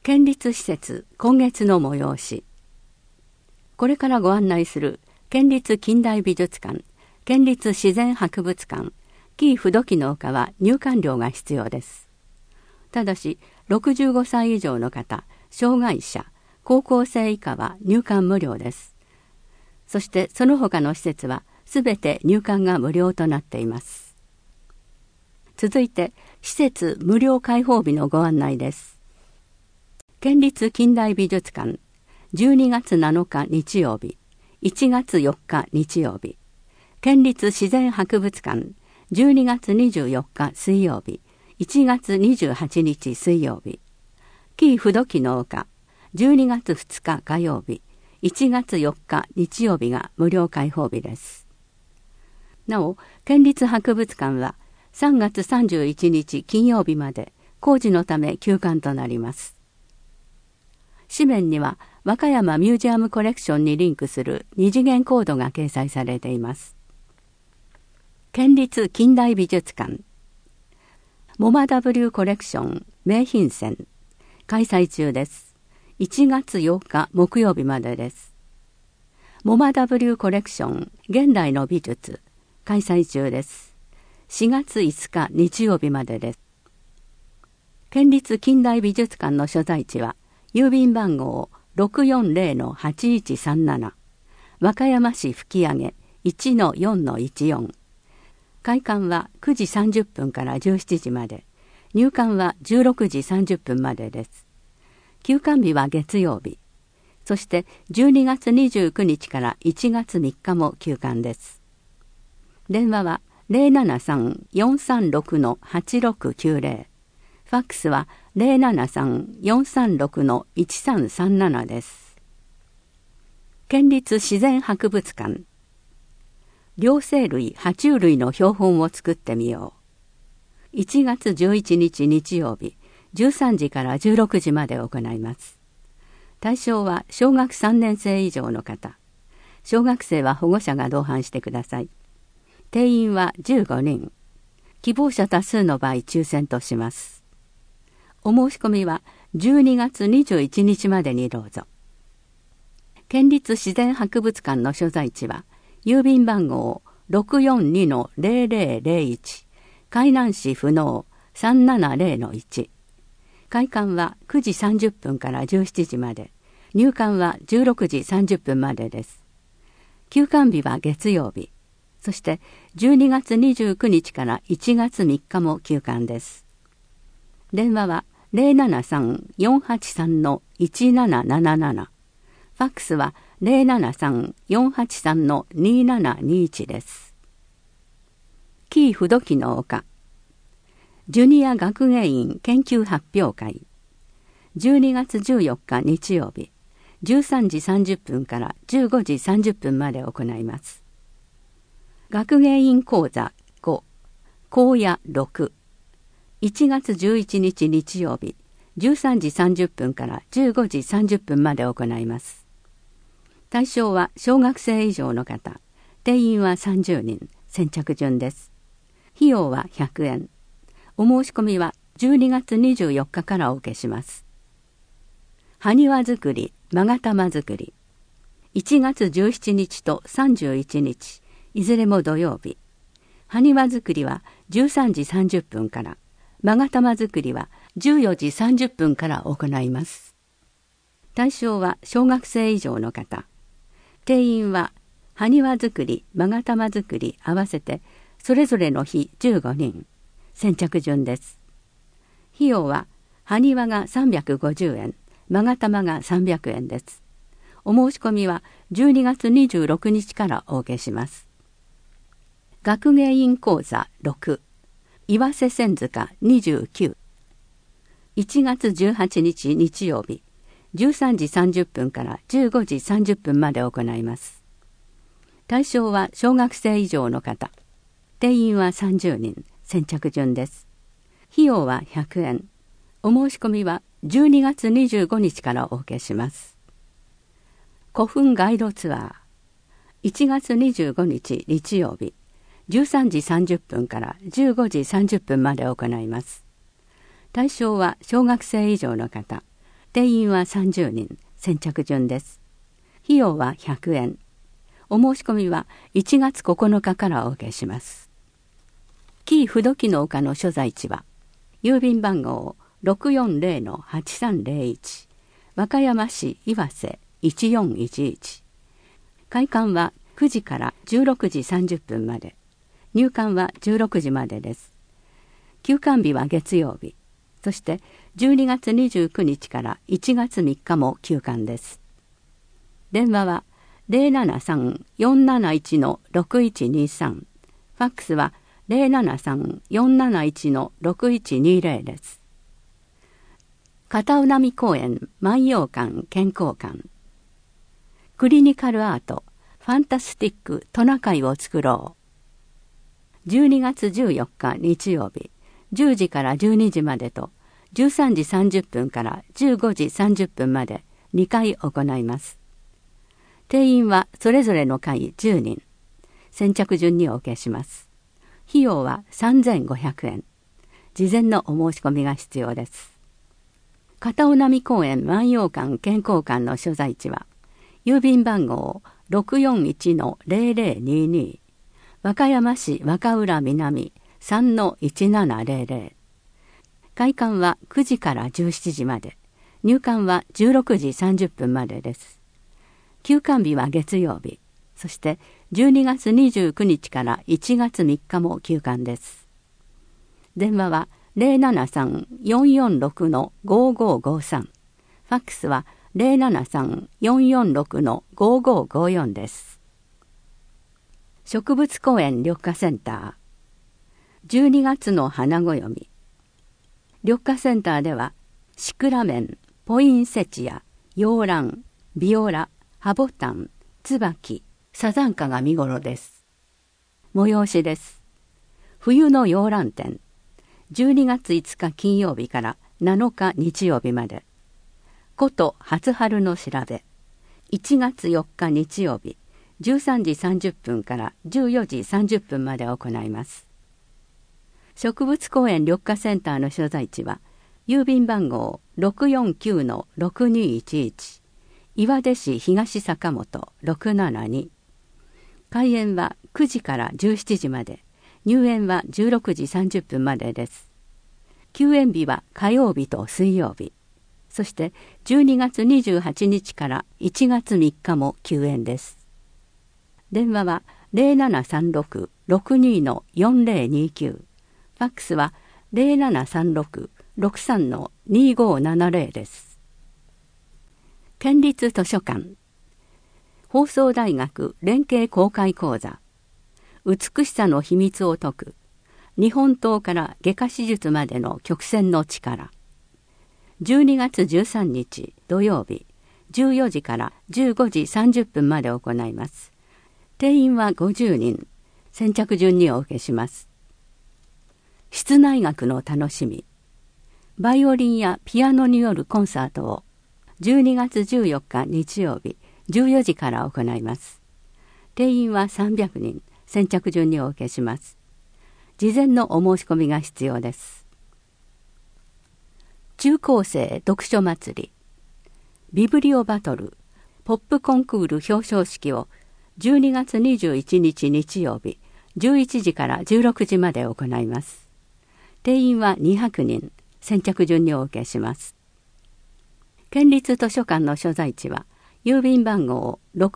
県立施設今月の催し。これからご案内する県立近代美術館、県立自然博物館、紀伊不土器の丘は入館料が必要です。ただし65歳以上の方、障害者、高校生以下は入館無料です。そしてその他の施設はすべて入館が無料となっています。続いて施設無料開放日のご案内です。県立近代美術館、12月7日日曜日、1月4日日曜日。県立自然博物館、12月24日水曜日、1月28日水曜日。紀伊不土器の丘、12月2日火曜日、1月4日日曜日が無料開放日です。なお、県立博物館は3月31日金曜日まで工事のため休館となります。紙面には和歌山ミュージアムコレクションにリンクする二次元コードが掲載されています。県立近代美術館、モマ W コレクション名品展開催中です。1月8日木曜日までです。モマ W コレクション現代の美術開催中です。4月5日日曜日までです。県立近代美術館の所在地は郵便番号 640-8137 和歌山市吹上 1-4-14。開館は9時30分から17時まで、入館は16時30分までです。休館日は月曜日、そして12月29日から1月3日も休館です。電話は 073-436-8690、ファックスは 073-436-1337 です。県立自然博物館、両生類・爬虫類の標本を作ってみよう。1月11日日曜日、13時から16時まで行います。対象は小学3年生以上の方。小学生は保護者が同伴してください。定員は15人。希望者多数の場合抽選とします。お申し込みは12月21日までにどうぞ。県立自然博物館の所在地は郵便番号 642-0001 海南市不能 370-1。開館は9時30分から17時まで、入館は16時30分までです。休館日は月曜日、そして12月29日から1月3日も休館です。電話は 073-483-1777、ファックスは 073-483-2721 です。紀伊不土器の丘、ジュニア学芸員研究発表会、12月14日日曜日、13時30分から15時30分まで行います。学芸員講座5、講野6、1月11日日曜日、13時30分から15時30分まで行います。対象は小学生以上の方、定員は30人、先着順です。費用は100円。お申し込みは12月24日からお受けします。埴輪作り、勾玉作り。1月17日と31日、いずれも土曜日。埴輪作りは13時30分から、勾玉作りは14時30分から行います。対象は小学生以上の方。定員は埴輪作り、勾玉作り合わせてそれぞれの日15人。先着順です。費用は埴輪が350円、勾玉が300円です。お申し込みは12月26日からお受けします。学芸員講座6、岩瀬千塚29、1月18日日曜日、13時30分から15時30分まで行います。対象は小学生以上の方。定員は30人、先着順です。費用は100円。お申し込みは12月25日からお受けします。古墳ガイドツアー、1月25日日曜日、13時30分から15時30分まで行います。対象は小学生以上の方。 定員は30人、先着順です。費用は100円。お申し込みは1月9日からお受けします。紀伊不土記の丘の所在地は、郵便番号 640-8301 和歌山市岩瀬1411。開館は9時から16時30分まで。入館は16時までです。休館日は月曜日。そして12月29日から1月3日も休館です。電話は 073-471-6123。ファックスは 073-471-6120 です。片尾波公園万葉館健康館。クリニカルアートファンタスティックトナカイを作ろう。12月14日日曜日、10時から12時までと、13時30分から15時30分まで2回行います。定員はそれぞれの回10人。先着順にお受けします。費用は3500円。事前のお申し込みが必要です。片尾波公園万葉館健康館の所在地は、郵便番号 641-0022 和歌山市若浦南 3-1700。開館は9時から17時まで。入館は16時30分までです。休館日は月曜日。そして12月29日から1月3日も休館です。電話は 073-446-5553。ファックスは 073-446-5554 です。植物公園緑化センター。12月の花暦。緑化センターでは、シクラメン、ポインセチア、洋蘭、ビオラ、ハボタン、ツバキ、サザンカが見頃です。催しです。冬の洋蘭展。12月5日金曜日から7日日曜日まで。古都初春の調べ。1月4日日曜日、13時30分から14時30分まで行います。植物公園緑化センターの所在地は、郵便番号 649-6211 岩出市東坂本672。開園は9時から17時まで、入園は16時30分までです。休園日は火曜日と水曜日。そして12月28日から1月3日も休園です。電話は 0736-62-4029。ファックスは 0736-63-2570 です。県立図書館。放送大学連携公開講座。美しさの秘密を説く。日本刀から外科手術までの曲線の力。12月13日土曜日、14時から15時30分まで行います。定員は50人。先着順にお受けします。室内楽の楽しみ。バイオリンやピアノによるコンサートを12月14日日曜日14時から行います。定員は300人。先着順にお受けします。事前のお申し込みが必要です。中高生読書祭り。ビブリオバトルポップコンクール表彰式を12月21日日曜日11時から16時まで行います。定員は200人。先着順にお受けします。県立図書館の所在地は、郵便番号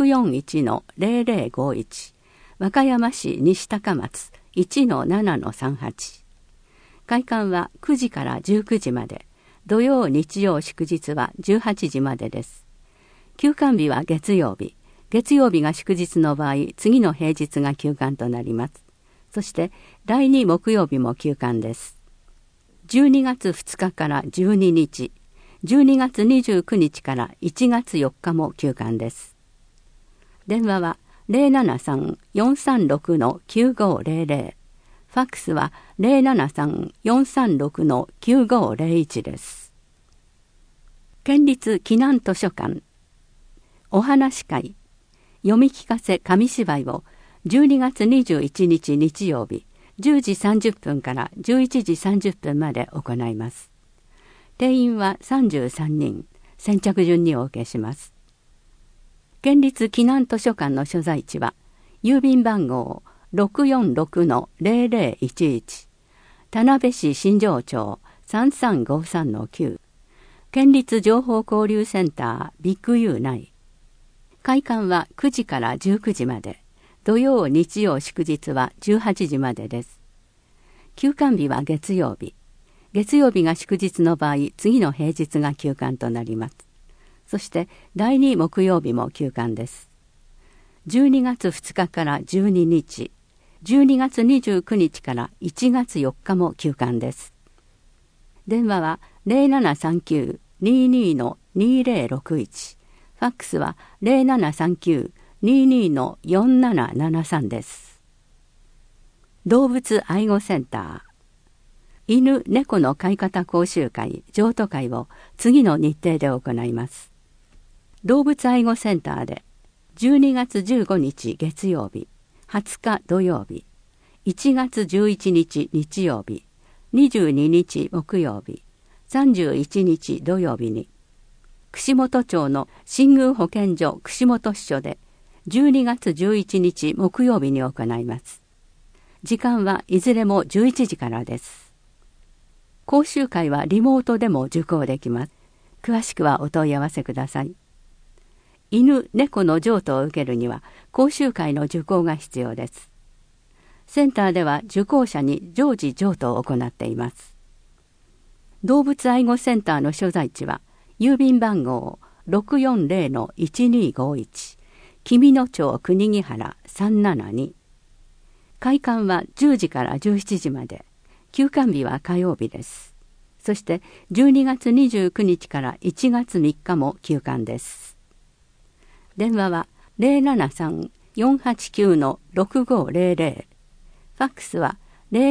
641-0051 和歌山市西高松 1-7-38。開館は9時から19時まで、土曜日曜祝日は18時までです。休館日は月曜日。月曜日が祝日の場合、次の平日が休館となります。そして第2木曜日も休館です。12月2日から12日、12月29日から1月4日も休館です。電話は 073-436-9500。ファックスは 073-436-9501 です。県立紀南図書館。お話会、読み聞かせ紙芝居を12月21日日曜日、10時30分から11時30分まで行います。定員は33人。 先着順にお受けします。県立紀南図書館の所在地は、郵便番号 646-0011 田辺市新庄町 3353-9 県立情報交流センタービッグ U 内。開館は9時から19時まで、土曜日曜祝日は18時までです。休館日は月曜日。月曜日が祝日の場合、次の平日が休館となります。そして第2木曜日も休館です。12月2日から12日、12月29日から1月4日も休館です。電話は 0739-22-2061、ファックスは 0739-22-4773 です。動物愛護センター犬猫の飼い方講習会譲渡会を次の日程で行います。動物愛護センターで12月15日月曜日、20日土曜日、1月11日日曜日、22日木曜日、31日土曜日に、串本町の新宮保健所串本支所で12月11日木曜日に行います。時間はいずれも11時からです。講習会はリモートでも受講できます。詳しくはお問い合わせください。犬猫の譲渡を受けるには講習会の受講が必要です。センターでは受講者に常時譲渡を行っています。動物愛護センターの所在地は郵便番号 640-1251 紀美野町国木原372。開館は10時から17時まで、休館日は火曜日です。そして12月29日から1月3日も休館です。電話は 073-489-6500、ファックスは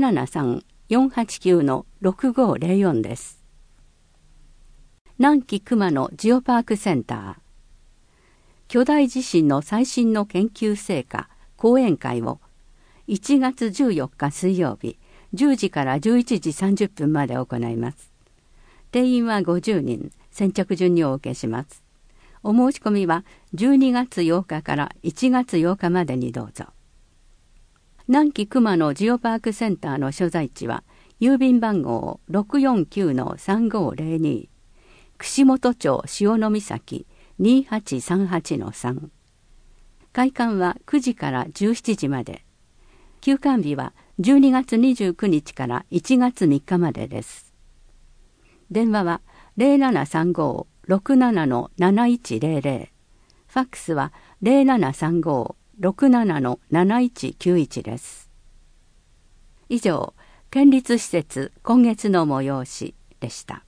073-489-6504 です。南紀熊野ジオパークセンター巨大地震の最新の研究成果講演会を1月14日水曜日10時から11時30分まで行います。定員は50人、先着順にお受けします。お申し込みは12月8日から1月8日までにどうぞ。南紀熊野ジオパークセンターの所在地は郵便番号 649-3502 串本町潮岬 2838-3。開館は9時から17時まで。休館日は12月29日から1月3日までです。電話は 0735-67-7100、ファックスは 0735-67-7191 です。以上、県立施設今月の催しでした。